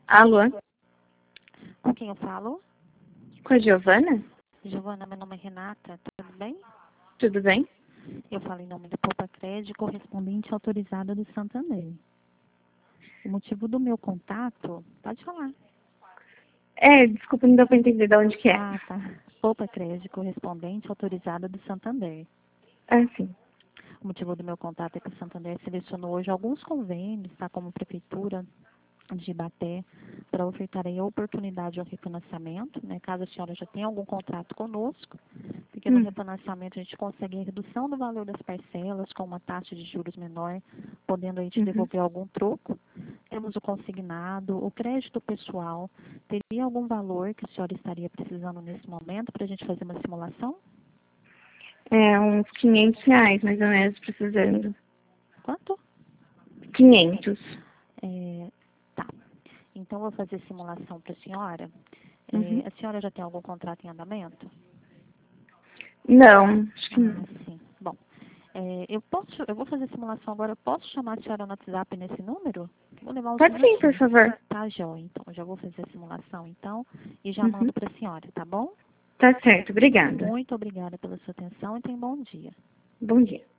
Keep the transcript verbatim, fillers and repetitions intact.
Alô? Com quem eu falo? Com a Giovana? Giovana, meu nome é Renata, tudo bem? Tudo bem? Eu falo em nome do Poupa Crédito, correspondente autorizada do Santander. O motivo do meu contato, pode falar. É, desculpa, não deu pra entender de onde que é. Ah, tá. Poupa Crédito, correspondente autorizada do Santander. Ah, sim. O motivo do meu contato é que o Santander selecionou hoje alguns convênios, tá, como prefeitura de Ibaté, para ofertar aí a oportunidade ao refinanciamento, né? Caso a senhora já tenha algum contrato conosco, porque no Hum. refinanciamento a gente consegue a redução do valor das parcelas com uma taxa de juros menor, podendo aí te Uhum. devolver algum troco. Temos o consignado, o crédito pessoal. Teria algum valor que a senhora estaria precisando nesse momento para a gente fazer uma simulação? É uns quinhentos reais, mais ou menos, precisando. Quanto? quinhentos. É, tá. Então, eu vou fazer simulação para a senhora. Uhum. É, a senhora já tem algum contrato em andamento? Não, acho que Ah, não. sim. Bom, é, eu posso, eu vou fazer a simulação agora. Eu posso chamar a senhora no WhatsApp nesse número? Vou levar uns Pode sim, por minutinhos. favor. Tá, Jó. Então, eu já vou fazer a simulação, então, e já Uhum. mando para a senhora, tá bom? Tá certo, obrigada. Muito obrigada pela sua atenção e tenha um bom dia. Bom dia.